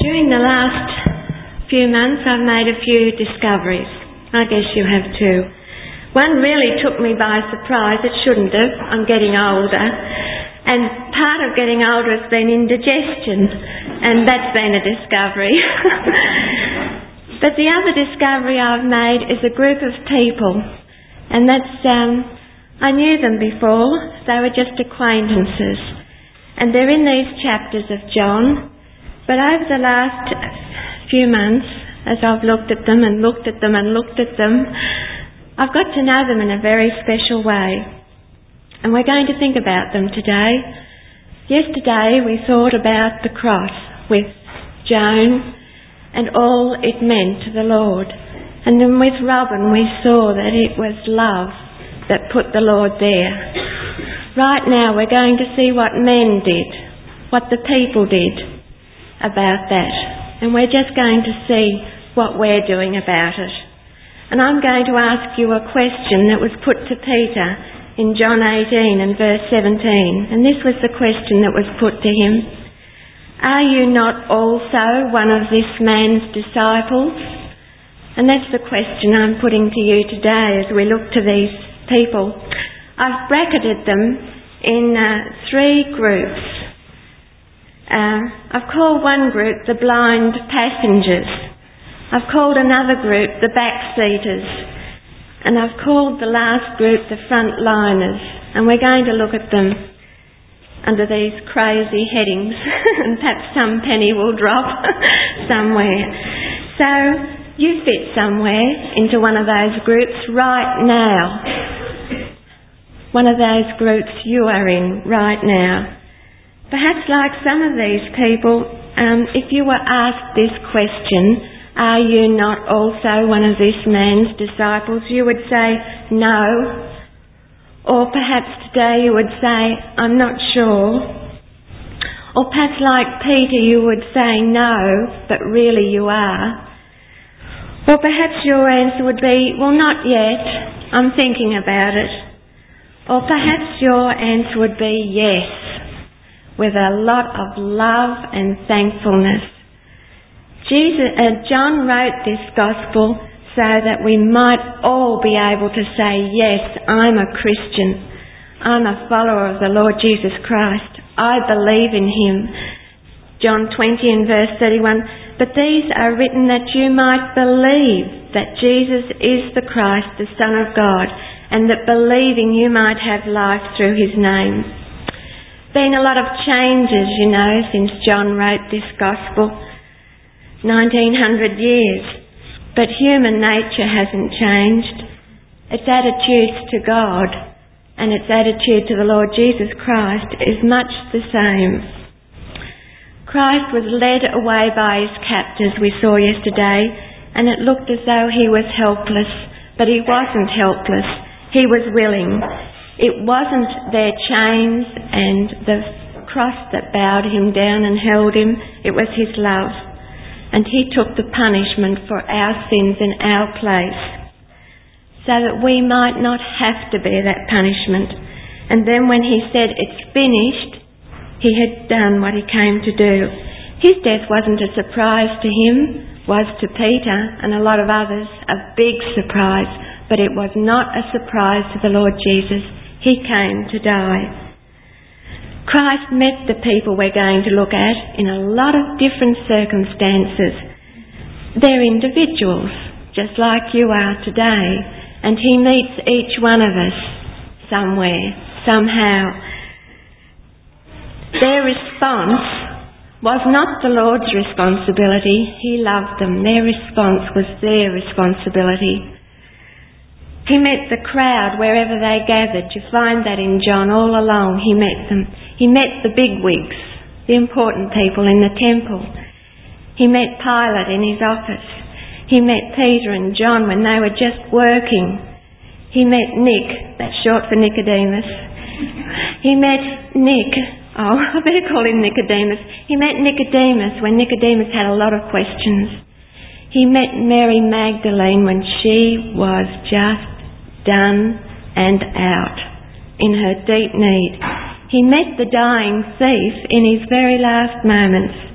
During the last few months I've made a few discoveries. I guess you have too. One really took me by surprise. It shouldn't have. I'm getting older. And part of getting older has been indigestion. And that's been a discovery. But the other discovery I've made is a group of people. And that's, I knew them before. They were just acquaintances. And they're in these chapters of John. But over the last few months, as I've looked at them and looked at them and looked at them, I've got to know them in a very special way. And we're going to think about them today. Yesterday we thought about the cross with Joan and all it meant to the Lord. And then with Robin we saw that it was love that put the Lord there. Right now we're going to see what men did, what the people did about that. And we're just going to see what we're doing about it. And I'm going to ask you a question that was put to Peter in John 18 and verse 17. And this was the question that was put to him. Are you not also one of this man's disciples? And that's the question I'm putting to you today as we look to these people. I've bracketed them in 3 groups. I've called one group the blind passengers. I've called another group the backseaters. And I've called the last group the frontliners. And we're going to look at them under these crazy headings. And perhaps some penny will drop somewhere. So you fit somewhere into one of those groups right now. One of those groups you are in right now. Perhaps like some of these people, if you were asked this question, are you not also one of this man's disciples? You would say no. Or perhaps today you would say, I'm not sure. Or perhaps like Peter you would say no, but really you are. Or perhaps your answer would be, well, not yet. I'm thinking about it. Or perhaps your answer would be yes, with a lot of love and thankfulness. John wrote this gospel so that we might all be able to say, yes, I'm a Christian. I'm a follower of the Lord Jesus Christ. I believe in him. John 20 and verse 31, but these are written that you might believe that Jesus is the Christ, the Son of God, and that believing you might have life through his name. Been a lot of changes, since John wrote this gospel. 1900 years. But human nature hasn't changed. Its attitudes to God and its attitude to the Lord Jesus Christ is much the same. Christ was led away by his captors, we saw yesterday, and it looked as though he was helpless. But he wasn't helpless. He was willing. It wasn't their chains and the cross that bowed him down and held him. It was his love. And he took the punishment for our sins in our place so that we might not have to bear that punishment. And then when he said it's finished, he had done what he came to do. His death wasn't a surprise to him, was to Peter and a lot of others a big surprise, but it was not a surprise to the Lord Jesus. He came to die. Christ met the people we're going to look at in a lot of different circumstances. They're individuals, just like you are today, and he meets each one of us somewhere, somehow. Their response was not the Lord's responsibility. He loved them. Their response was their responsibility. He met the crowd wherever they gathered. You find that in John all along. He met them. He met the bigwigs, the important people in the temple. He met Pilate in his office. He met Peter and John when they were just working. He met Nick, that's short for Nicodemus. He met Nick, I better call him Nicodemus. He met Nicodemus when Nicodemus had a lot of questions. He met Mary Magdalene when she was just done and out in her deep need. He met the dying thief in his very last moments.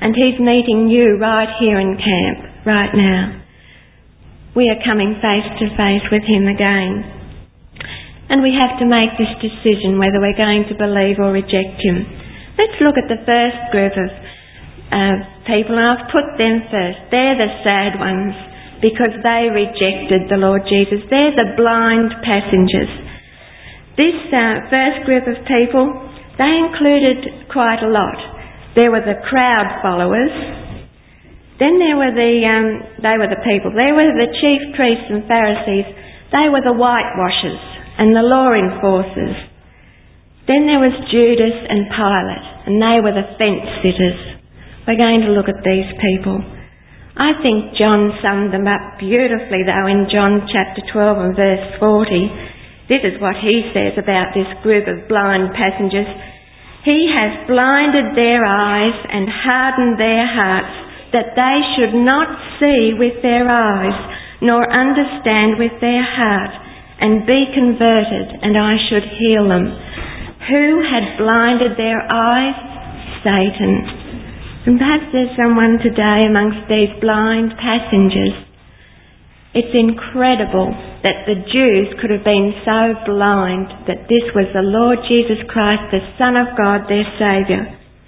And He's meeting you right here in camp, right now. We are coming face to face with Him again. And we have to make this decision whether we're going to believe or reject Him. Let's look at the first group of people, and I've put them first. They're the sad ones because they rejected the Lord Jesus. They're the blind passengers. This first group of people, they included quite a lot. There were the crowd followers. Then there were they were the people. There were the chief priests and Pharisees. They were the whitewashers and the law enforcers. Then there was Judas and Pilate, and they were the fence sitters. We're going to look at these people. I think John summed them up beautifully, though, in John chapter 12 and verse 40. This is what he says about this group of blind passengers. He has blinded their eyes and hardened their hearts, that they should not see with their eyes, nor understand with their heart, and be converted, and I should heal them. Who had blinded their eyes? Satan. And perhaps there's someone today amongst these blind passengers. It's incredible that the Jews could have been so blind that this was the Lord Jesus Christ, the Son of God, their Saviour.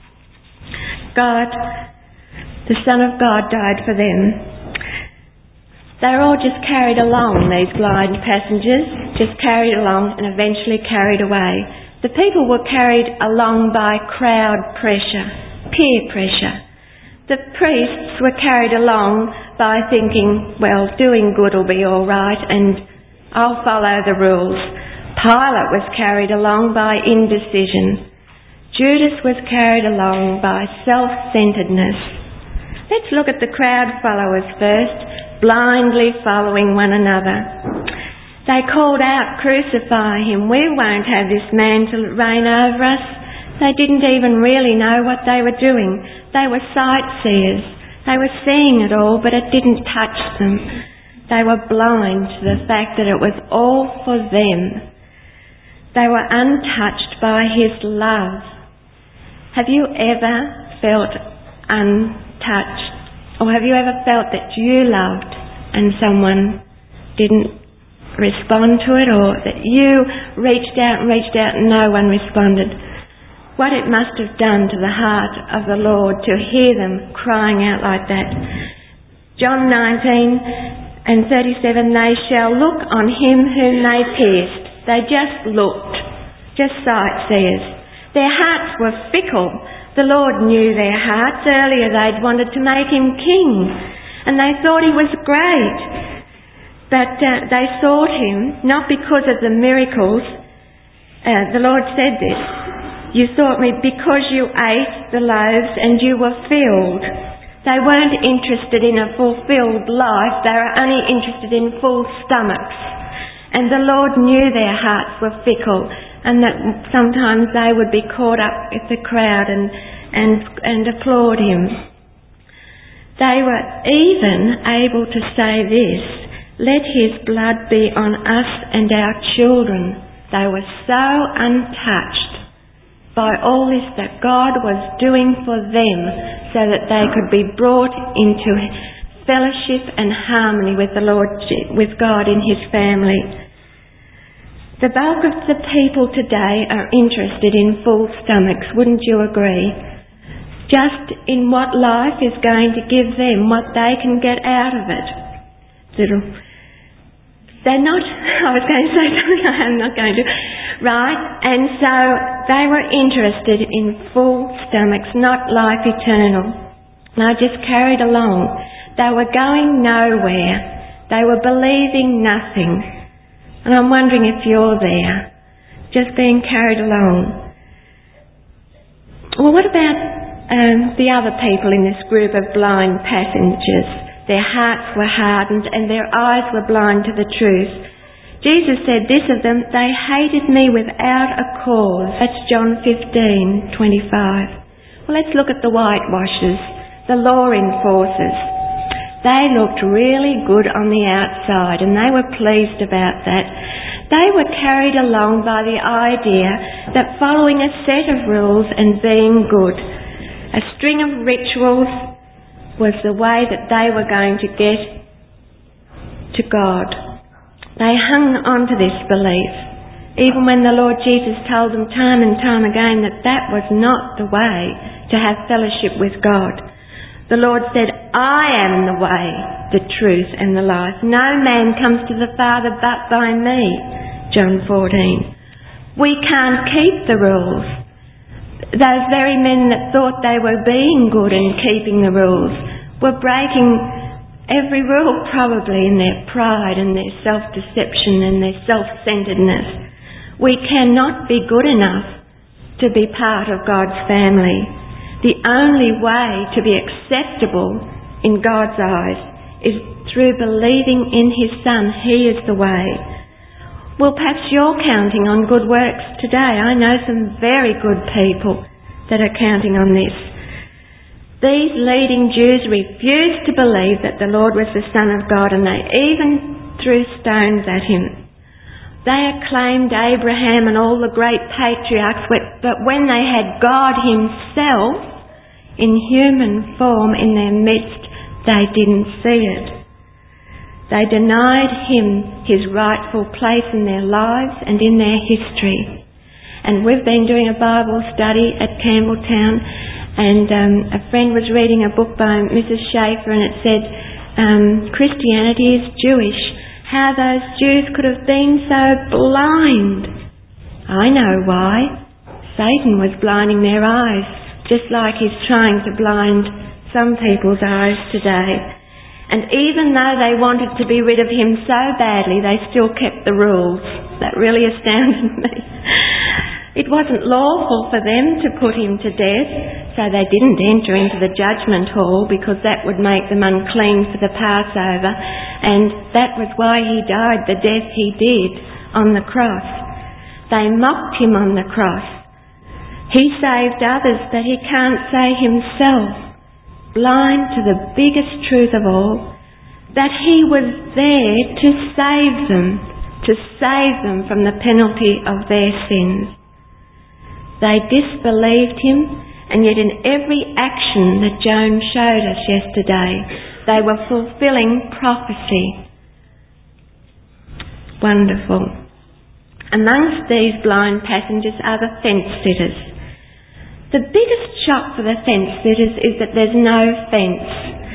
God, the Son of God, died for them. They were all just carried along, these blind passengers, just carried along and eventually carried away. The people were carried along by crowd pressure, peer pressure. The priests were carried along by thinking, well, doing good will be all right and I'll follow the rules. Pilate was carried along by indecision. Judas was carried along by self-centeredness. Let's look at the crowd followers first, blindly following one another. They called out, "Crucify him. We won't have this man to reign over us." They didn't even really know what they were doing. They were sightseers. They were seeing it all, but it didn't touch them. They were blind to the fact that it was all for them. They were untouched by His love. Have you ever felt untouched? Or have you ever felt that you loved and someone didn't respond to it, or that you reached out and no one responded? What it must have done to the heart of the Lord to hear them crying out like that. John 19:37, they shall look on him whom they pierced. They just looked, just sightseers. Their hearts were fickle. The Lord knew their hearts. Earlier they'd wanted to make him king, and they thought he was great. But they sought him not because of the miracles. The Lord said this, "You sought me because you ate the loaves and you were filled." They weren't interested in a fulfilled life. They were only interested in full stomachs. And the Lord knew their hearts were fickle, and that sometimes they would be caught up with the crowd and applaud him. They were even able to say this, "Let his blood be on us and our children." They were so untouched by all this that God was doing for them, so that they could be brought into fellowship and harmony with the Lord, with God in His family. The bulk of the people today are interested in full stomachs, wouldn't you agree? Just in what life is going to give them, what they can get out of it. They're not, I was going to say something I'm not going to, right? And so they were interested in full stomachs, not life eternal. They just carried along. They were going nowhere. They were believing nothing. And I'm wondering if you're there, just being carried along. Well, what about the other people in this group of blind passengers? Their hearts were hardened and their eyes were blind to the truth. Jesus said this of them, "They hated me without a cause." That's John 15:25. Well, let's look at the whitewashers, the law enforcers. They looked really good on the outside and they were pleased about that. They were carried along by the idea that following a set of rules and being good A string of rituals was the way that they were going to get to God. They hung on to this belief, even when the Lord Jesus told them time and time again that that was not the way to have fellowship with God. The Lord said, I am the way, the truth and the life. No man comes to the Father but by me. John 14. We can't keep the rules. Those very men that thought they were being good and keeping the rules were breaking every rule probably in their pride and their self-deception and their self-centeredness. We cannot be good enough to be part of God's family. The only way to be acceptable in God's eyes is through believing in His Son. He is the way. Well, perhaps you're counting on good works today. I know some very good people that are counting on this. These leading Jews refused to believe that the Lord was the Son of God, and they even threw stones at Him. They acclaimed Abraham and all the great patriarchs, but when they had God Himself in human form in their midst, they didn't see it. They denied Him His rightful place in their lives and in their history. And we've been doing a Bible study at Campbelltown, and a friend was reading a book by Mrs. Schaefer, and it said, Christianity is Jewish. How those Jews could have been so blind. I know why. Satan was blinding their eyes, just like he's trying to blind some people's eyes today. And even though they wanted to be rid of Him so badly, they still kept the rules. That really astounded me. It wasn't lawful for them to put Him to death, so they didn't enter into the judgment hall because that would make them unclean for the Passover, and that was why He died the death He did on the cross. They mocked Him on the cross. He saved others, but He can't save Himself. Blind to the biggest truth of all, that He was there to save them from the penalty of their sins. They disbelieved Him, and yet in every action that Joan showed us yesterday, they were fulfilling prophecy. Wonderful. Amongst these blind passengers are the fence sitters. The biggest shock for the fence sitters is that there's no fence.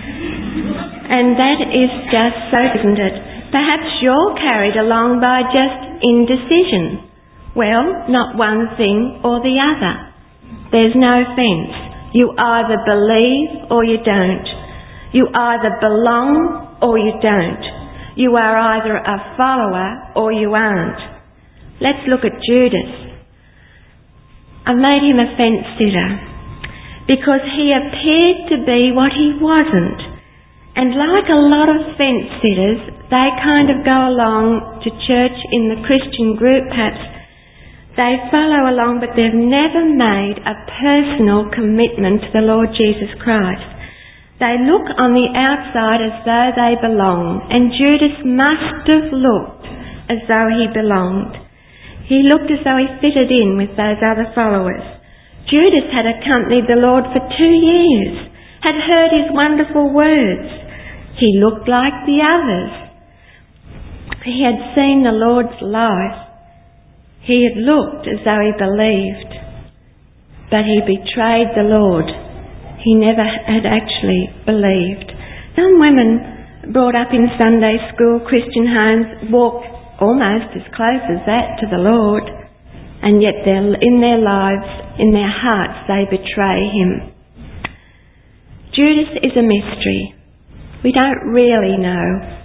And that is just so, isn't it? Perhaps you're carried along by just indecision. Well, not one thing or the other. There's no fence. You either believe or you don't. You either belong or you don't. You are either a follower or you aren't. Let's look at Judas. I made him a fence sitter because he appeared to be what he wasn't. And like a lot of fence sitters, they kind of go along to church in the Christian group perhaps. They follow along, but they've never made a personal commitment to the Lord Jesus Christ. They look on the outside as though they belong, and Judas must have looked as though he belonged. He looked as though he fitted in with those other followers. Judas had accompanied the Lord for 2 years, had heard His wonderful words. He looked like the others. He had seen the Lord's life. He had looked as though he believed, but he betrayed the Lord. He never had actually believed. Some women brought up in Sunday school, Christian homes, walked almost as close as that to the Lord, and yet in their lives, in their hearts, they betray Him. Judas is a mystery. We don't really know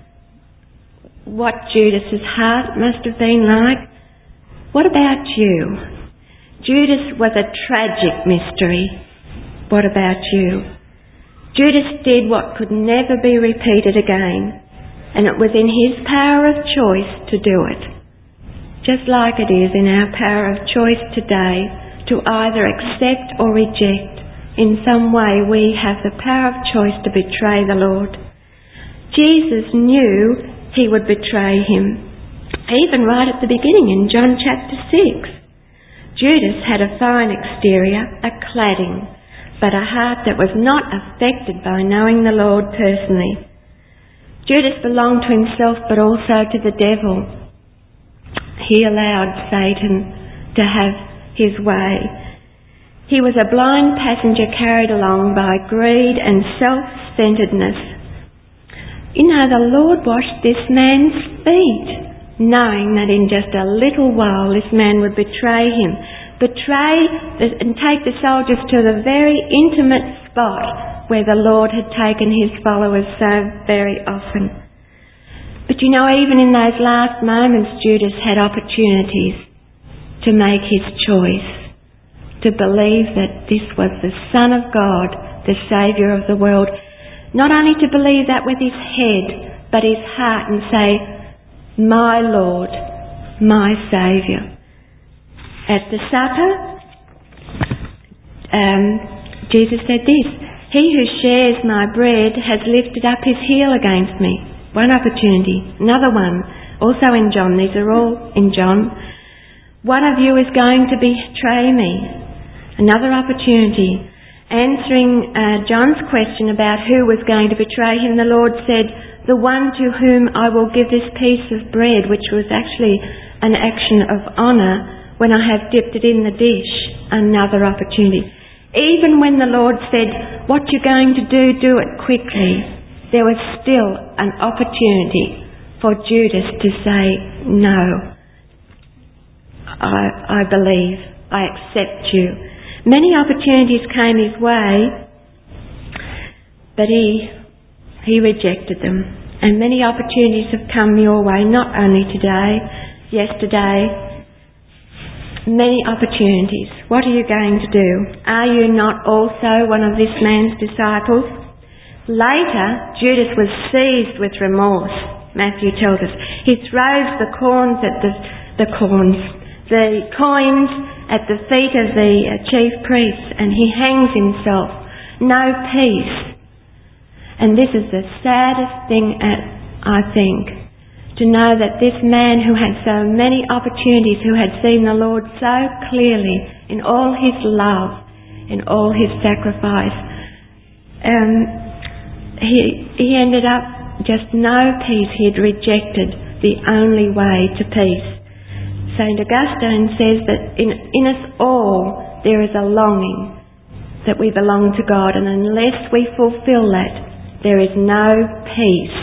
what Judas's heart must have been like. What about you? Judas was a tragic mystery. What about you? Judas did what could never be repeated again, and it was in his power of choice to do it. Just like it is in our power of choice today to either accept or reject. In some way we have the power of choice to betray the Lord. Jesus knew He would betray Him, even right at the beginning in John chapter 6. Judas had a fine exterior, a cladding, but a heart that was not affected by knowing the Lord personally. Judas belonged to himself, but also to the devil. He allowed Satan to have his way. He was a blind passenger carried along by greed and self-centeredness. You know, the Lord washed this man's feet, knowing that in just a little while this man would betray him. And take the soldiers to the very intimate spot where the Lord had taken his followers so very often. But you know, even in those last moments, Judas had opportunities to make his choice, to believe that this was the Son of God, the Saviour of the world. Not only to believe that with his head, but his heart, and say, my Lord, my Saviour. At the supper, Jesus said this, he who shares my bread has lifted up his heel against me. One opportunity. Another one, also in John. These are all in John. One of you is going to betray me. Another opportunity. Answering John's question about who was going to betray him, the Lord said, the one to whom I will give this piece of bread, which was actually an action of honour, when I have dipped it in the dish. Another opportunity. Even when the Lord said, what you're going to do it quickly, there was still an opportunity for Judas to say, no, I believe, I accept you. Many opportunities came his way, but he rejected them. And many opportunities have come your way, not only today, yesterday, many opportunities. What are you going to do? Are you not also one of this man's disciples? Later, Judas was seized with remorse, Matthew tells us. He throws the coins at the coins at the feet of the chief priests, and he hangs himself. No peace. And this is the saddest thing, I think, to know that this man who had so many opportunities, who had seen the Lord so clearly in all his love, in all his sacrifice, he ended up just no peace. He had rejected the only way to peace. St. Augustine says that in us all there is a longing that we belong to God, and unless we fulfill that, there is no peace.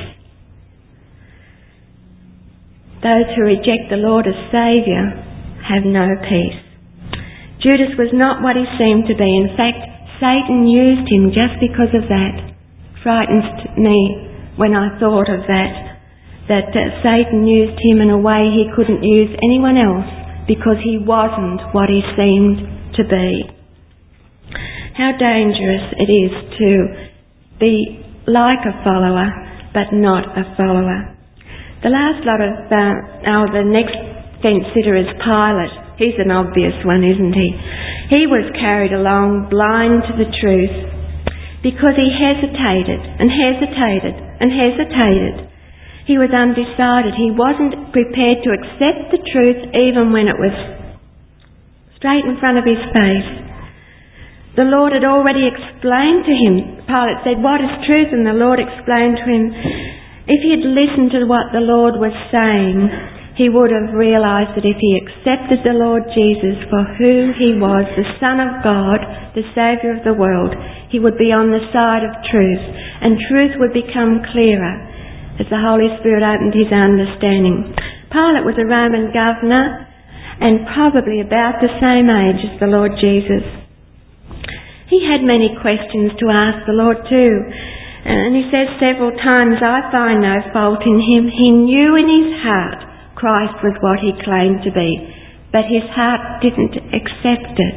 Those who reject the Lord as Saviour have no peace. Judas was not what he seemed to be. In fact, Satan used him just because of that. Frightens me when I thought of that Satan used him in a way he couldn't use anyone else because he wasn't what he seemed to be. How dangerous it is to be like a follower but not a follower. The last lot of, the next fence sitter is Pilate. He's an obvious one, isn't he? He was carried along blind to the truth because he hesitated and hesitated and hesitated. He was undecided. He wasn't prepared to accept the truth even when it was straight in front of his face. The Lord had already explained to him. Pilate said, what is truth? And the Lord explained to him. If he had listened to what the Lord was saying, he would have realised that if he accepted the Lord Jesus for who he was, the Son of God, the Saviour of the world, he would be on the side of truth, and truth would become clearer as the Holy Spirit opened his understanding. Pilate was a Roman governor and probably about the same age as the Lord Jesus. He had many questions to ask the Lord too. And he says several times, I find no fault in him. He knew in his heart Christ was what he claimed to be, but his heart didn't accept it.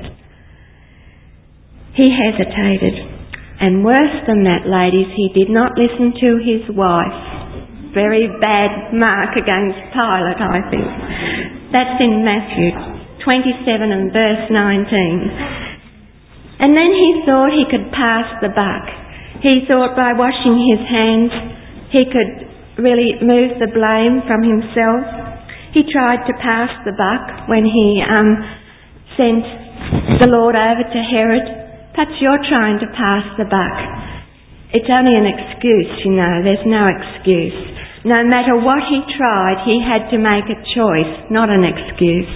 He hesitated. And worse than that, ladies, he did not listen to his wife. Very bad mark against Pilate, I think. That's in Matthew 27 and verse 19. And then he thought he could pass the buck. He thought by washing his hands he could really move the blame from himself. He tried to pass the buck when he sent the Lord over to Herod. Perhaps you're trying to pass the buck. It's only an excuse, you know. There's no excuse. No matter what he tried, he had to make a choice, not an excuse.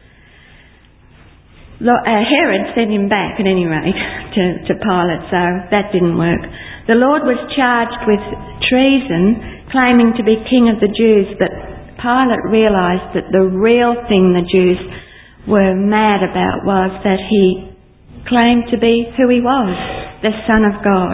Herod sent him back, at any rate, to Pilate, so that didn't work. The Lord was charged with treason, claiming to be king of the Jews, but Pilate realised that the real thing the Jews were mad about was that he claimed to be who he was, the Son of God.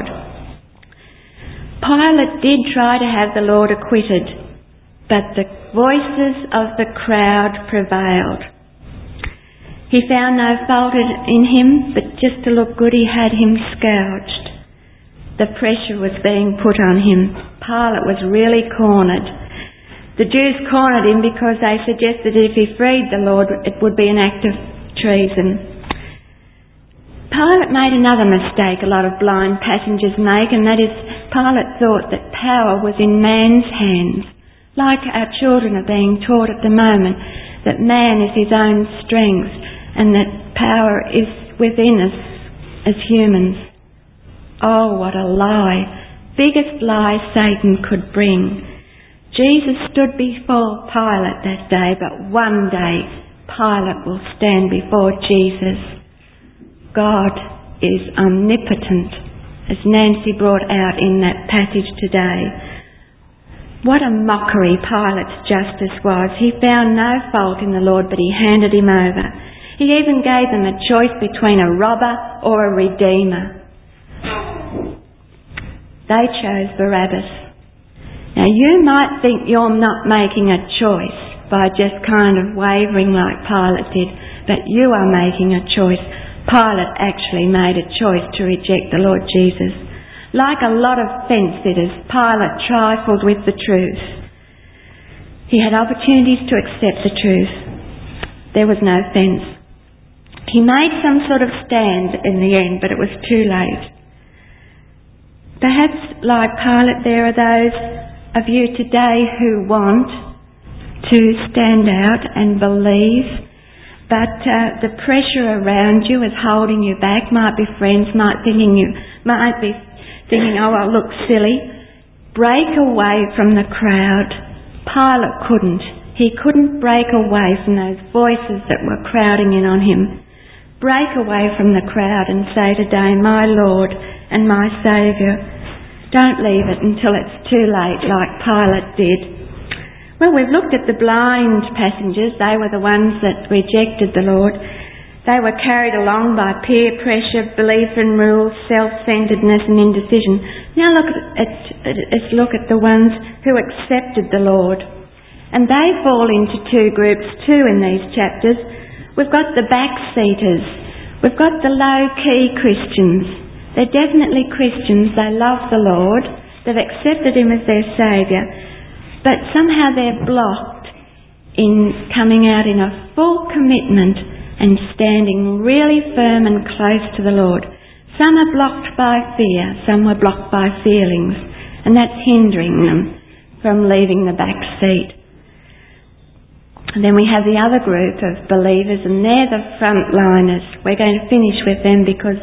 Pilate did try to have the Lord acquitted, but the voices of the crowd prevailed. He found no fault in him, but just to look good he had him scourged. The pressure was being put on him. Pilate was really cornered. The Jews cornered him because they suggested if he freed the Lord, it would be an act of treason. Pilate made another mistake a lot of blind passengers make, and that is Pilate thought that power was in man's hands, like our children are being taught at the moment, that man is his own strength and that power is within us as humans. Oh, what a lie. Biggest lie Satan could bring. Jesus stood before Pilate that day, but one day Pilate will stand before Jesus. God is omnipotent, as Nancy brought out in that passage today. What a mockery Pilate's justice was. He found no fault in the Lord, but he handed him over. He even gave them a choice between a robber or a redeemer. They chose Barabbas. Now you might think you're not making a choice by just kind of wavering like Pilate did, but you are making a choice. Pilate actually made a choice to reject the Lord Jesus. Like a lot of fence-sitters, Pilate trifled with the truth. He had opportunities to accept the truth. There was no fence. He made some sort of stand in the end, but it was too late. Perhaps, like Pilate, there are those of you today who want to stand out and believe, but the pressure around you is holding you back. Might be friends, might be thinking, oh, I'll look silly. Break away from the crowd. Pilate couldn't. He couldn't break away from those voices that were crowding in on him. Break away from the crowd and say today, my Lord and my Saviour. Don't leave it until it's too late like Pilate did. Well, we've looked at the blind passengers. They were the ones that rejected the Lord. They were carried along by peer pressure, belief in rules, self-centeredness and indecision. Now let's look at the ones who accepted the Lord. And they fall into two groups too in these chapters. We've got the backseaters. We've got the low-key Christians. They're definitely Christians. They love the Lord. They've accepted him as their Saviour. But somehow they're blocked in coming out in a full commitment and standing really firm and close to the Lord. Some are blocked by fear, some were blocked by feelings, and that's hindering them from leaving the back seat. And then we have the other group of believers, and they're the frontliners. We're going to finish with them because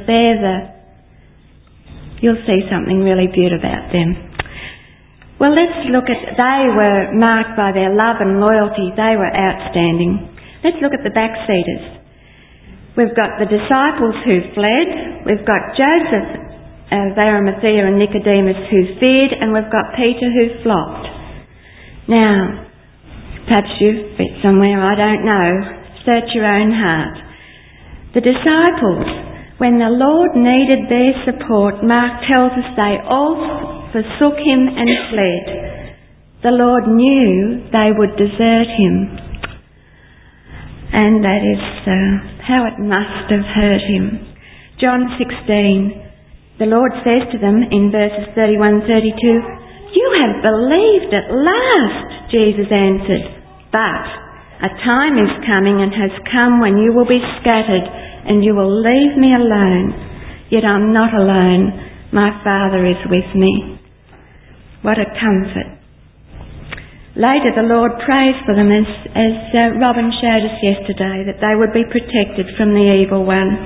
you'll see something really beautiful about them. Well, let's look at, they were marked by their love and loyalty. They were outstanding. Let's look at the backseaters. We've got the disciples who fled. We've got Joseph of Arimathea and Nicodemus who feared. And we've got Peter who flopped. Now, perhaps you fit somewhere, I don't know. Search your own heart. The disciples, when the Lord needed their support, Mark tells us they all forsook him and fled. The Lord knew they would desert him. And that is how it must have hurt him. John 16, the Lord says to them in verses 31-32, "You have believed at last," Jesus answered. "But a time is coming and has come when you will be scattered and you will leave me alone. Yet I'm not alone. My Father is with me." What a comfort. Later the Lord prays for them as Robin showed us yesterday, that they would be protected from the evil one.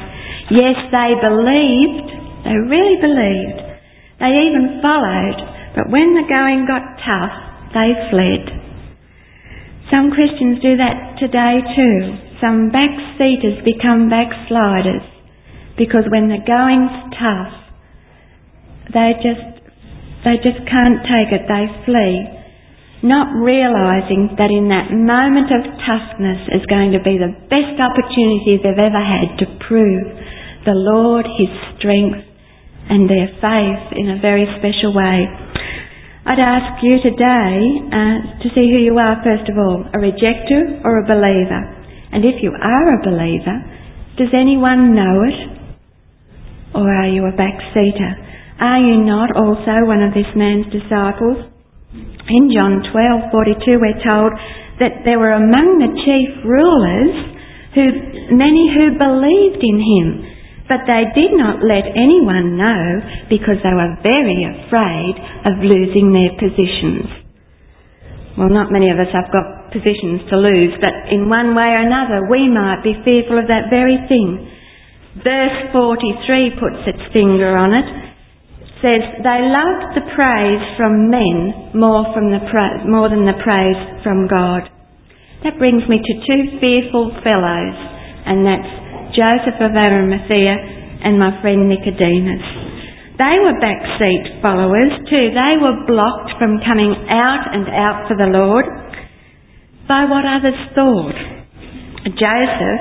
Yes, they believed. They really believed. They even followed. But when the going got tough, they fled. Some Christians do that today too. Some backseaters become backsliders because when the going's tough, they just can't take it. They flee, not realising that in that moment of toughness is going to be the best opportunity they've ever had to prove the Lord, His strength and their faith in a very special way. I'd ask you today to see who you are first of all, a rejecter or a believer. And if you are a believer, does anyone know it? Or are you a backseater? Are you not also one of this man's disciples? In John 12:42 we're told that there were among the chief rulers many who believed in him, but they did not let anyone know because they were very afraid of losing their positions. Well, not many of us have got positions to lose, but in one way or another we might be fearful of that very thing. Verse 43 puts its finger on it. It says, they loved the praise from men more than the praise from God. That brings me to two fearful fellows, and that's Joseph of Arimathea and my friend Nicodemus. They were backseat followers too. They were blocked from coming out and out for the Lord by what others thought. Joseph,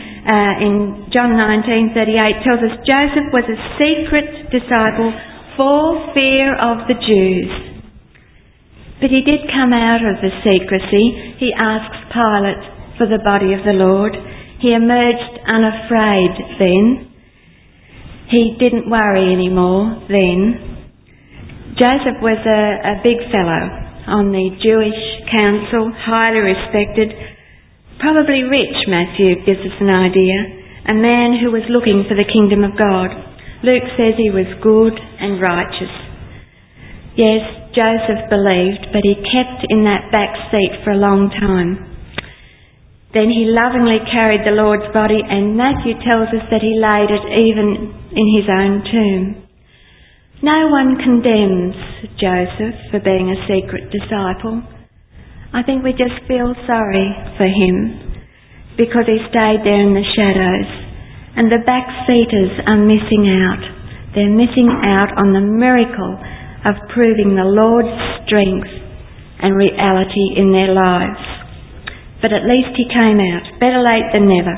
in John 19:38 tells us Joseph was a secret disciple for fear of the Jews. But he did come out of the secrecy. He asks Pilate for the body of the Lord. He emerged unafraid then. He didn't worry anymore then. Joseph was a big fellow on the Jewish council, highly respected, probably rich, Matthew gives us an idea, a man who was looking for the kingdom of God. Luke says he was good and righteous. Yes, Joseph believed, but he kept in that back seat for a long time. Then he lovingly carried the Lord's body, and Matthew tells us that he laid it even in his own tomb. No one condemns Joseph for being a secret disciple. I think we just feel sorry for him because he stayed there in the shadows, and the backseaters are missing out. They're missing out on the miracle of proving the Lord's strength and reality in their lives. But at least he came out. Better late than never.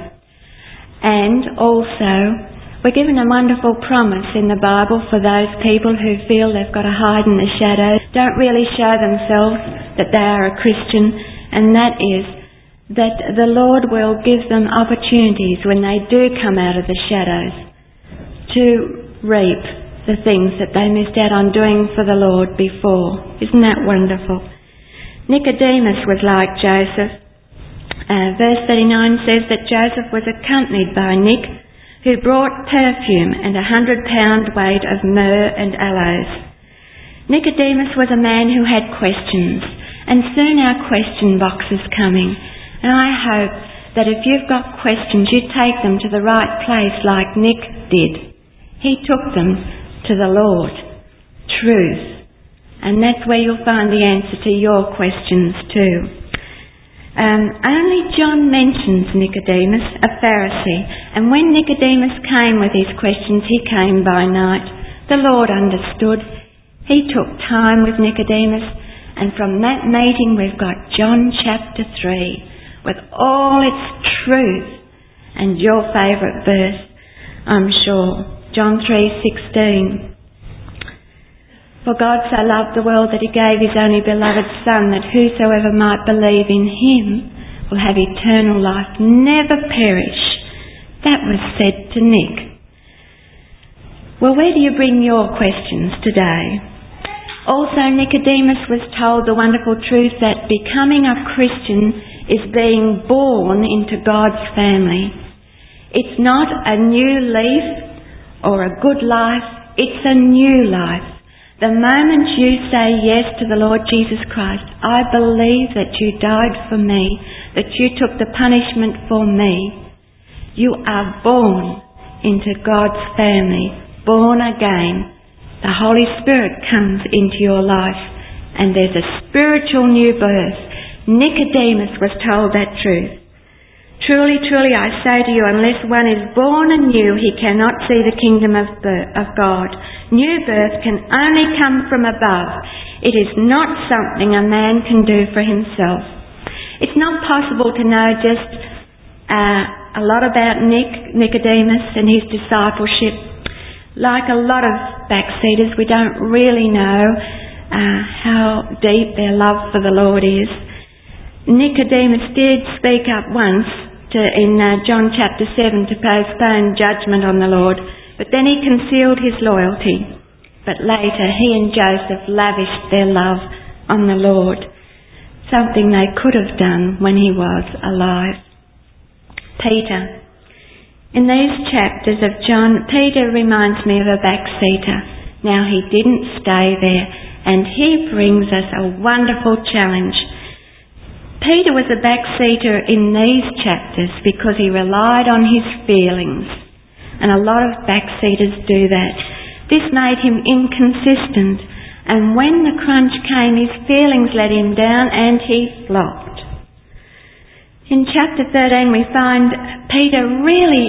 And also, we're given a wonderful promise in the Bible for those people who feel they've got to hide in the shadows, don't really show themselves that they are a Christian, and that is that the Lord will give them opportunities when they do come out of the shadows to reap the things that they missed out on doing for the Lord before. Isn't that wonderful? Nicodemus was like Joseph. Verse 39 says that Joseph was accompanied by Nick, who brought perfume and 100-pound weight of myrrh and aloes. Nicodemus was a man who had questions, and soon our question box is coming. And I hope that if you've got questions, you take them to the right place like Nick did. He took them to the Lord, truth. And that's where you'll find the answer to your questions too. Only John mentions Nicodemus, a Pharisee, and when Nicodemus came with his questions, he came by night. The Lord understood. He took time with Nicodemus, and from that meeting we've got John chapter 3 with all its truth, and your favourite verse, I'm sure, John 3:16. For God so loved the world that he gave his only beloved Son, that whosoever might believe in him will have eternal life, never perish. That was said to Nick. Well, where do you bring your questions today? Also, Nicodemus was told the wonderful truth that becoming a Christian is being born into God's family. It's not a new leaf or a good life, it's a new life. The moment you say yes to the Lord Jesus Christ, I believe that you died for me, that you took the punishment for me, you are born into God's family, born again, the Holy Spirit comes into your life and there's a spiritual new birth. Nicodemus was told that truth. Truly, truly, I say to you, unless one is born anew, he cannot see the kingdom of God. New birth can only come from above. It is not something a man can do for himself. It's not possible to know just a lot about Nicodemus and his discipleship. Like a lot of backseaters, we don't really know how deep their love for the Lord is. Nicodemus did speak up once in John chapter 7 to postpone judgment on the Lord, but then he concealed his loyalty. But later he and Joseph lavished their love on the Lord, something they could have done when he was alive. Peter. In these chapters of John, Peter reminds me of a backseater. Now he didn't stay there, and he brings us a wonderful challenge. Peter was a backseater in these chapters because he relied on his feelings. And a lot of backseaters do that. This made him inconsistent. And when the crunch came, his feelings let him down and he flopped. In chapter 13 we find Peter really,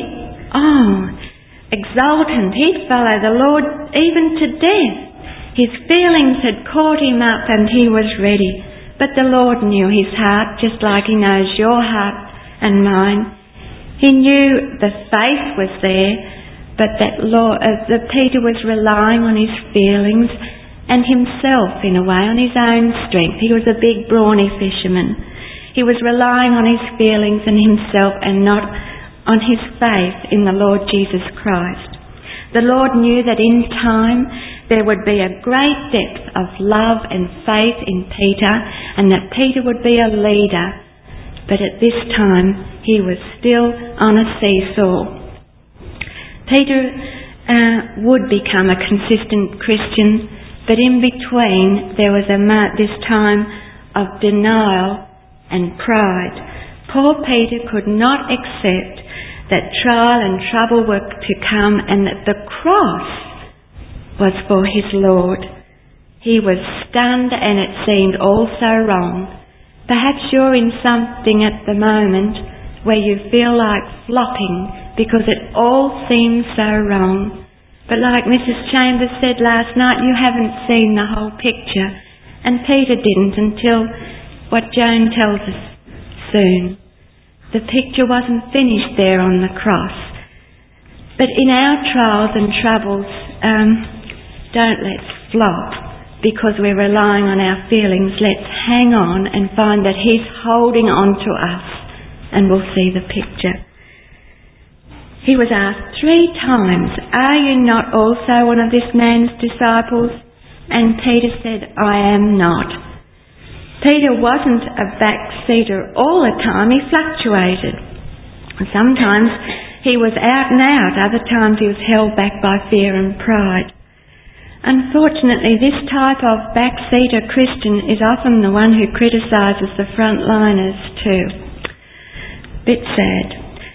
exultant. He'd follow the Lord even to death. His feelings had caught him up and he was ready. But the Lord knew his heart, just like he knows your heart and mine. He knew the faith was there, but that Peter was relying on his feelings and himself in a way, on his own strength. He was a big, brawny fisherman. He was relying on his feelings and himself and not on his faith in the Lord Jesus Christ. The Lord knew that in time there would be a great depth of love and faith in Peter, and that Peter would be a leader. But at this time, he was still on a seesaw. Peter would become a consistent Christian, but in between there was this time of denial and pride. Poor Peter could not accept that trial and trouble were to come and that the cross was for his Lord. He was stunned and it seemed all so wrong. Perhaps you're in something at the moment where you feel like flopping because it all seems so wrong. But like Mrs. Chambers said last night, you haven't seen the whole picture. And Peter didn't until what Joan tells us soon. The picture wasn't finished there on the cross. But in our trials and troubles, don't let's flop because we're relying on our feelings. Let's hang on and find that He's holding on to us, and we'll see the picture. He was asked 3 times, "Are you not also one of this man's disciples?" And Peter said, "I am not." Peter wasn't a backseater all the time. He fluctuated. Sometimes he was out and out. Other times he was held back by fear and pride. Unfortunately, this type of backseater Christian is often the one who criticises the frontliners too. Bit sad.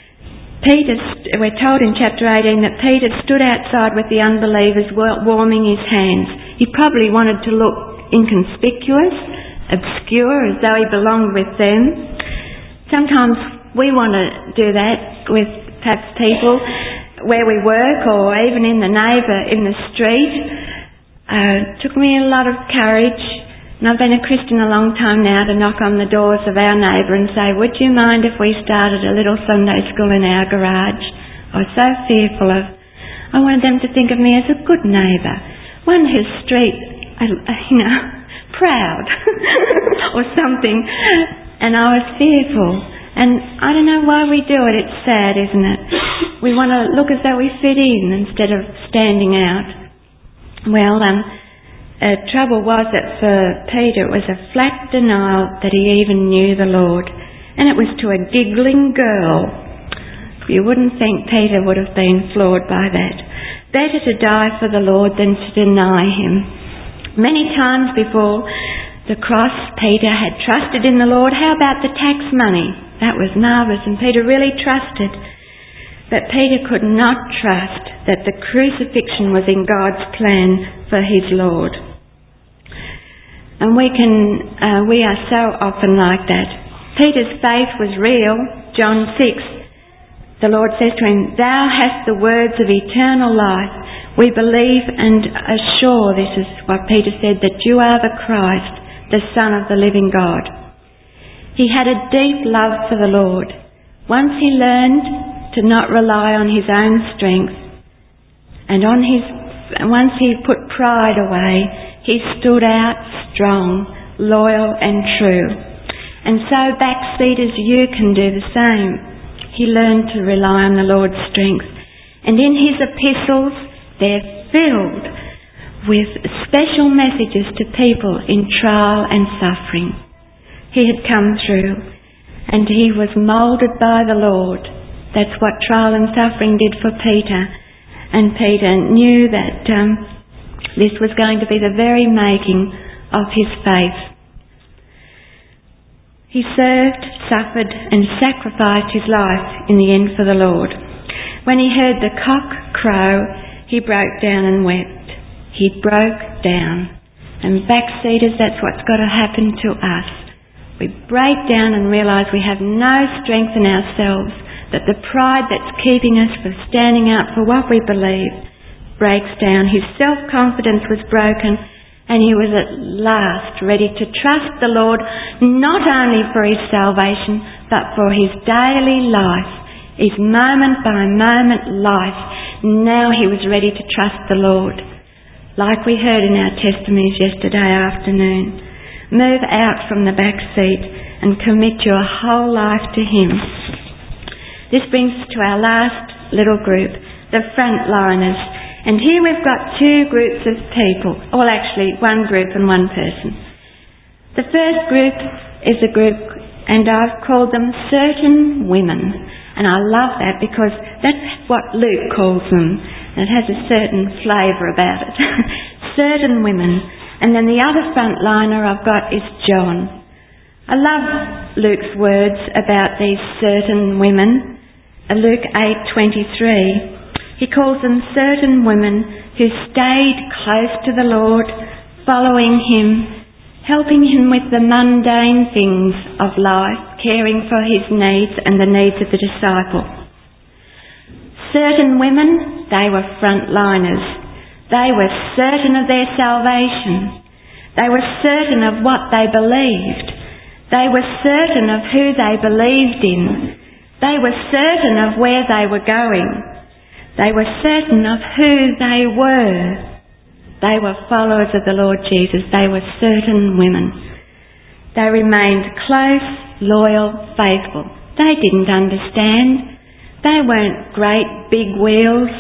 We're told in chapter 18 that Peter stood outside with the unbelievers warming his hands. He probably wanted to look inconspicuous, obscure, as though he belonged with them. Sometimes we want to do that with perhaps people where we work or even in the street. It took me a lot of courage, and I've been a Christian a long time now, to knock on the doors of our neighbour and say, "Would you mind if we started a little Sunday school in our garage?" I was so fearful I wanted them to think of me as a good neighbour, one who's street, proud or something. And I was fearful. And I don't know why we do it. It's sad, isn't it? We want to look as though we fit in instead of standing out. Well, trouble was that for Peter it was a flat denial that he even knew the Lord. And it was to a giggling girl. You wouldn't think Peter would have been floored by that. Better to die for the Lord than to deny Him. Many times before the cross, Peter had trusted in the Lord. How about the tax money? That was marvellous, and Peter really trusted. But Peter could not trust that the crucifixion was in God's plan for his Lord. And we are so often like that. Peter's faith was real. John 6, the Lord says to him, "Thou hast the words of eternal life. We believe and assure," this is what Peter said, "that you are the Christ, the Son of the living God." He had a deep love for the Lord. Once he learned to not rely on his own strength, and once he put pride away, he stood out strong, loyal and true. And so backsliders, you can do the same. He learned to rely on the Lord's strength. And in his epistles, they're filled with special messages to people in trial and suffering. He had come through and he was moulded by the Lord. That's what trial and suffering did for Peter. And Peter knew that this was going to be the very making of his faith. He served, suffered and sacrificed his life in the end for the Lord. When he heard the cock crow, he broke down and wept. He broke down. And backsliders, that's what's got to happen to us. We break down and realise we have no strength in ourselves, that the pride that's keeping us from standing up for what we believe breaks down. His self-confidence was broken and he was at last ready to trust the Lord not only for his salvation but for his daily life, his moment by moment life. Now he was ready to trust the Lord. Like we heard in our testimonies yesterday afternoon, move out from the back seat and commit your whole life to him. This brings us to our last little group, the frontliners. And here we've got two groups of people, well actually one group and one person. The first group is a group, and I've called them certain women. And I love that because that's what Luke calls them. And it has a certain flavour about it. Certain women. And then the other frontliner I've got is John. I love Luke's words about these certain women. Luke 8:23. He calls them certain women who stayed close to the Lord, following him, helping him with the mundane things of life, caring for his needs and the needs of the disciple. Certain women, they were frontliners. They were certain of their salvation. They were certain of what they believed. They were certain of who they believed in. They were certain of where they were going. They were certain of who they were. They were followers of the Lord Jesus. They were certain women. They remained close, loyal, faithful. They didn't understand. They weren't great big wheels,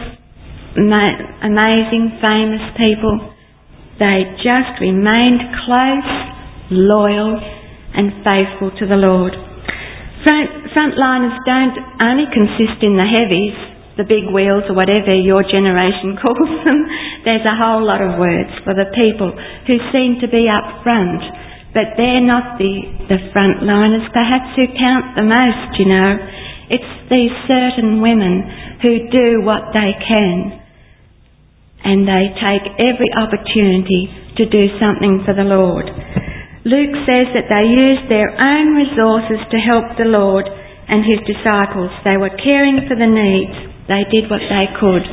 amazing, famous people. They just remained close, loyal and faithful to the Lord. Frontliners don't only consist in the heavies, the big wheels or whatever your generation calls them. There's a whole lot of words for the people who seem to be up front, but they're not the frontliners perhaps who count the most, you know. It's these certain women who do what they can and they take every opportunity to do something for the Lord. Luke says that they used their own resources to help the Lord and his disciples. They were caring for the needs. They did what they could.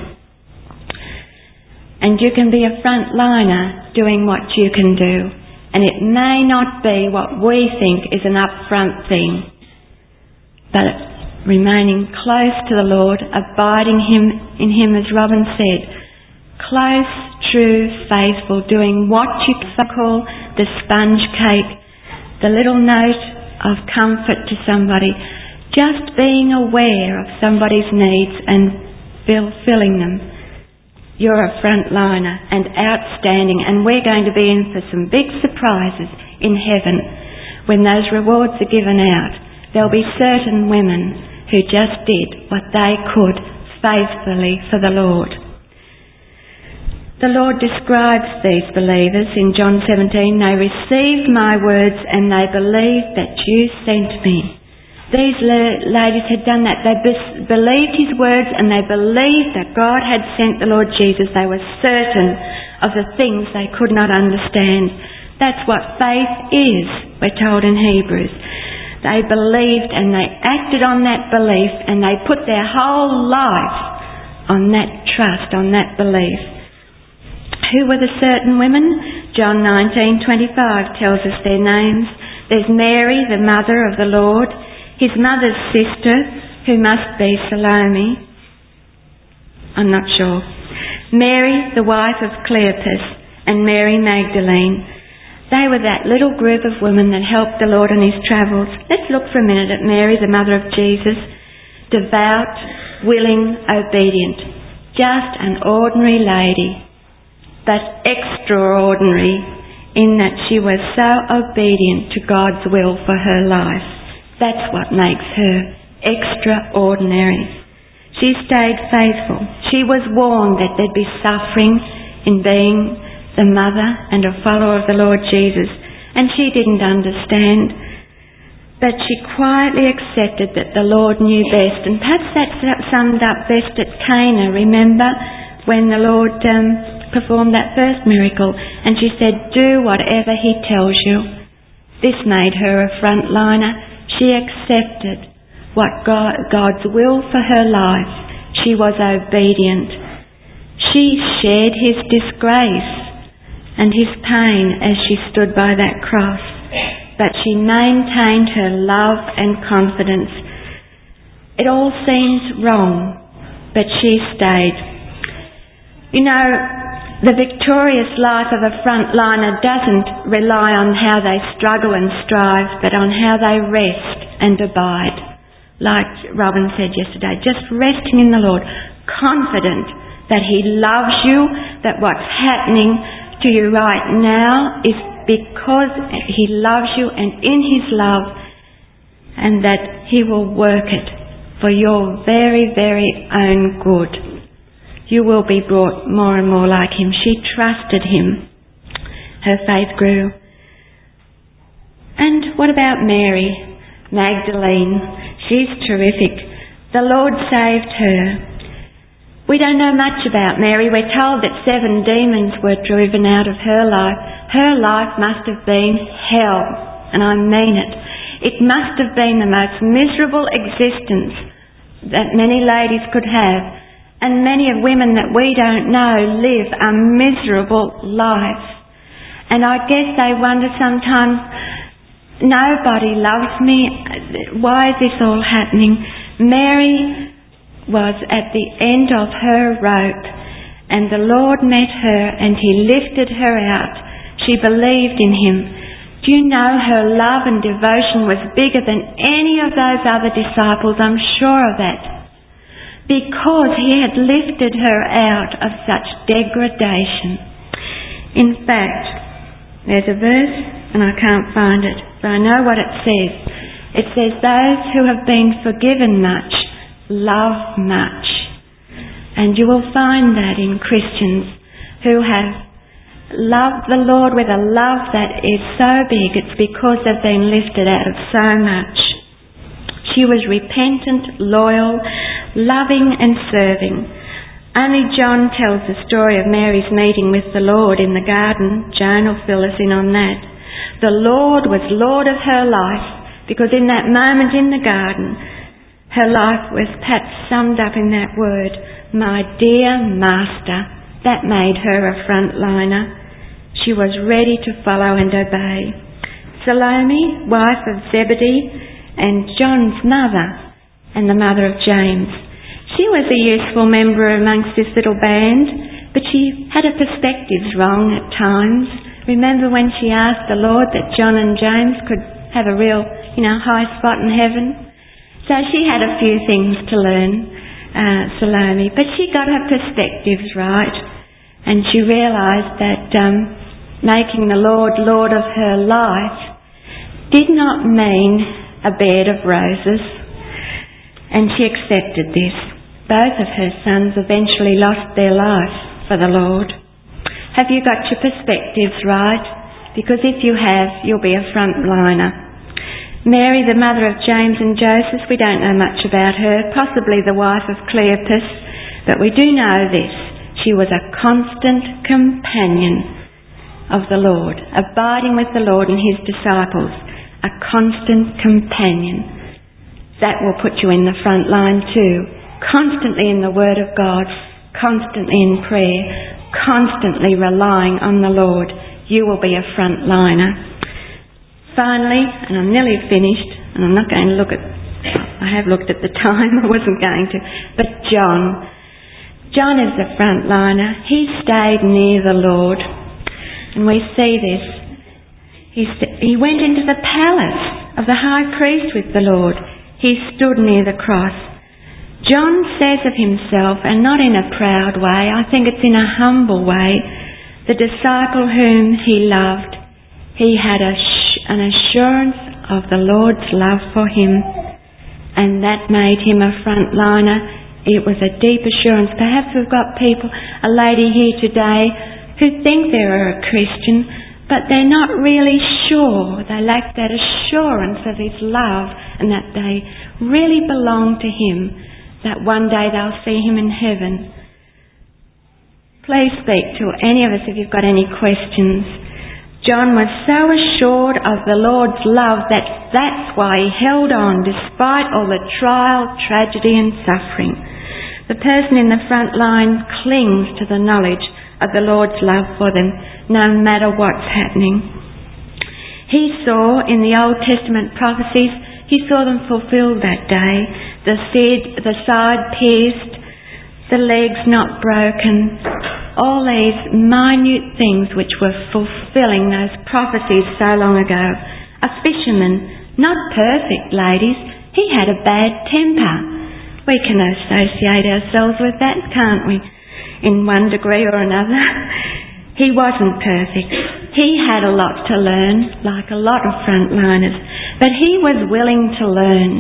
And you can be a frontliner doing what you can do. And it may not be what we think is an upfront thing, but remaining close to the Lord, abiding in him as Robin said, close, true, faithful, doing what you call the sponge cake, the little note of comfort to somebody, just being aware of somebody's needs and fulfilling them. You're a frontliner and outstanding, and we're going to be in for some big surprises in heaven when those rewards are given out. There'll be certain women who just did what they could faithfully for the Lord. The Lord describes these believers in John 17. They received my words and they believed that you sent me. These ladies had done that. They believed his words, and they believed that God had sent the Lord Jesus. They were certain of the things they could not understand. That's what faith is, we're told in Hebrews. They believed and they acted on that belief, and they put their whole life on that trust, on that belief. Who were the certain women? John 19:25 tells us their names. There's Mary, the mother of the Lord, his mother's sister, who must be Salome. I'm not sure. Mary, the wife of Cleopas, and Mary Magdalene. They were that little group of women that helped the Lord on his travels. Let's look for a minute at Mary, the mother of Jesus. Devout, willing, obedient. Just an ordinary lady, but extraordinary in that she was so obedient to God's will for her life. That's what makes her extraordinary. She stayed faithful. She was warned that there'd be suffering in being the mother and a follower of the Lord Jesus, and she didn't understand, but she quietly accepted that the Lord knew best. And perhaps that summed up best at Cana. Remember when the Lord performed that first miracle, and she said, "Do whatever he tells you." This made her a frontliner. She accepted what God's will for her life. She was obedient. She shared his disgrace and his pain as she stood by that cross, but she maintained her love and confidence. It all seems wrong, but she stayed. You know, the victorious life of a frontliner doesn't rely on how they struggle and strive, but on how they rest and abide. Like Robin said yesterday, just resting in the Lord, confident that he loves you, that what's happening to you right now is because he loves you and in his love, and that he will work it for your very, very own good. You will be brought more and more like him. She trusted him. Her faith grew. And what about Mary Magdalene? She's terrific. The Lord saved her. We don't know much about Mary. We're told that 7 demons were driven out of her life. Her life must have been hell, and I mean it. It must have been the most miserable existence that many ladies could have, and many of women that we don't know live a miserable life. And I guess they wonder sometimes, nobody loves me. Why is this all happening? Mary was at the end of her rope, and the Lord met her and he lifted her out. She believed in him. Do you know her love and devotion was bigger than any of those other disciples? I'm sure of that. Because he had lifted her out of such degradation. In fact, there's a verse, and I can't find it, but I know what it says. It says, "Those who have been forgiven much love much." And you will find that in Christians who have loved the Lord with a love that is so big, it's because they've been lifted out of so much. She was repentant, loyal, loving and serving. Only John tells the story of Mary's meeting with the Lord in the garden. Joan will fill us in on that. The Lord was Lord of her life, because in that moment in the garden, her life was perhaps summed up in that word, "My dear Master." That made her a frontliner. She was ready to follow and obey. Salome, wife of Zebedee and John's mother, and the mother of James. She was a useful member amongst this little band, but she had her perspectives wrong at times. Remember when she asked the Lord that John and James could have a real, high spot in heaven? So she had a few things to learn, Salome, but she got her perspectives right, and she realised that making the Lord Lord of her life did not mean a bed of roses, and she accepted this. Both of her sons eventually lost their life for the Lord. Have you got your perspectives right? Because if you have, you'll be a frontliner. Mary, the mother of James and Joseph, we don't know much about her, possibly the wife of Cleopas, but we do know this. She was a constant companion of the Lord, abiding with the Lord and his disciples, a constant companion. That will put you in the front line too, constantly in the Word of God, constantly in prayer, constantly relying on the Lord. You will be a frontliner. Finally, and I'm nearly finished, and I'm not going to I have looked at the time, I wasn't going to, but John is the frontliner. He stayed near the Lord, and we see this. He went into the palace of the high priest with the Lord. He stood near the cross. John says of himself, and not in a proud way, I think it's in a humble way, the disciple whom he loved, he had an assurance of the Lord's love for him, and that made him a frontliner. It was a deep assurance. Perhaps we've got a lady here today who think they're a Christian, but they're not really sure. They lack that assurance of his love and that they really belong to him, that one day they'll see him in heaven. Please speak to any of us if you've got any questions. John was so assured of the Lord's love that's why he held on despite all the trial, tragedy and suffering. The person in the front line clings to the knowledge of the Lord's love for them, no matter what's happening. He saw in the Old Testament prophecies, he saw them fulfilled that day. The side pierced, the legs not broken, all these minute things which were fulfilling those prophecies so long ago. A fisherman, not perfect, ladies, he had a bad temper. We can associate ourselves with that, can't we? In one degree or another. He wasn't perfect. He had a lot to learn, like a lot of frontliners, but he was willing to learn.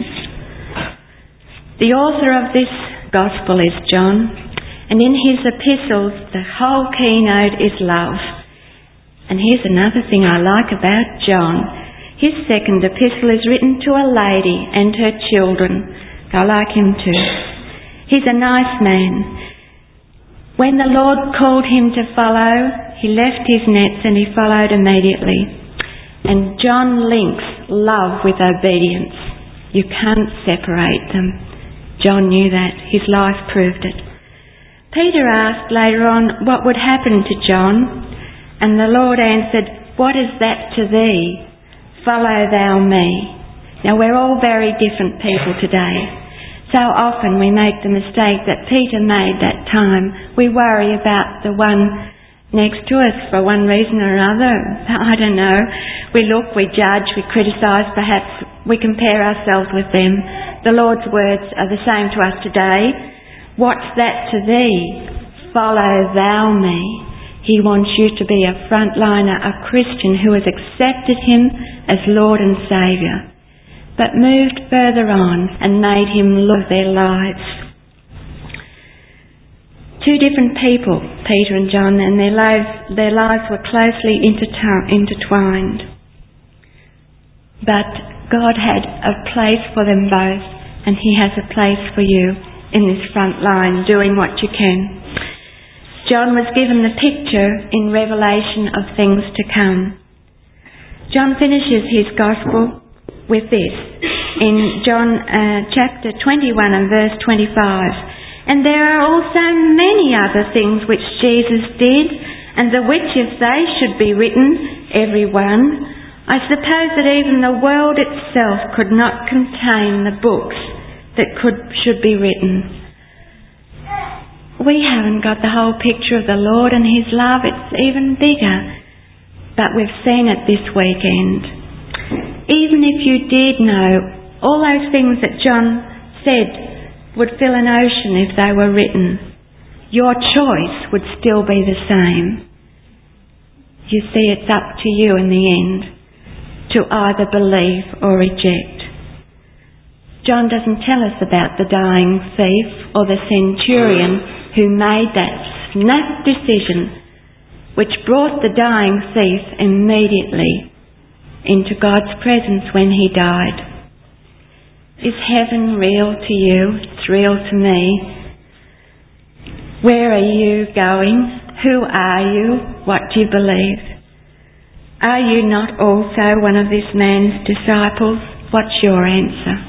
The author of this gospel is John, and in his epistles the whole keynote is love. And here's another thing I like about John. His second epistle is written to a lady and her children. I like him too. He's a nice man. When the Lord called him to follow, he left his nets and he followed immediately. And John links love with obedience. You can't separate them. John knew that. His life proved it. Peter asked later on what would happen to John, and the Lord answered, "What is that to thee? Follow thou me." Now we're all very different people today. So often we make the mistake that Peter made that time. We worry about the one next to us for one reason or another. I don't know. We look, we judge, we criticise, perhaps we compare ourselves with them. The Lord's words are the same to us today. What's that to thee? Follow thou me. He wants you to be a frontliner, a Christian who has accepted him as Lord and Saviour, but moved further on and made him love their lives. Two different people, Peter and John, and their lives were closely intertwined. But God had a place for them both, and he has a place for you in this front line, doing what you can. John was given the picture in Revelation of things to come. John finishes his gospel with this in John chapter 21 and verse 25. "And there are also many other things which Jesus did, and the which if they should be written, every one, I suppose that even the world itself could not contain the books that should be written." We haven't got the whole picture of the Lord and his love. It's even bigger. But we've seen it this weekend. Even if you did know all those things that John said would fill an ocean if they were written, your choice would still be the same. You see, it's up to you in the end to either believe or reject. John doesn't tell us about the dying thief or the centurion who made that snap decision which brought the dying thief immediately into God's presence when he died. Is heaven real to you? It's real to me. Where are you going? Who are you? What do you believe? Are you not also one of this man's disciples? What's your answer?